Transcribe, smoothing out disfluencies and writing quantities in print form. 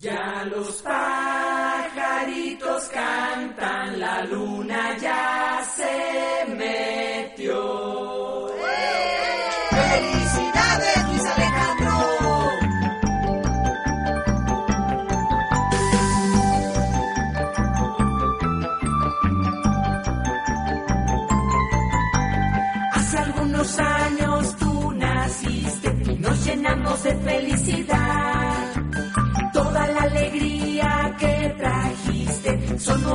Ya los pajaritos cantan, la luna ya se metió. ¡Felicidades, Luis Alejandro! Hace algunos años tú naciste y nos llenamos de felicidad. Toda la alegría que trajiste son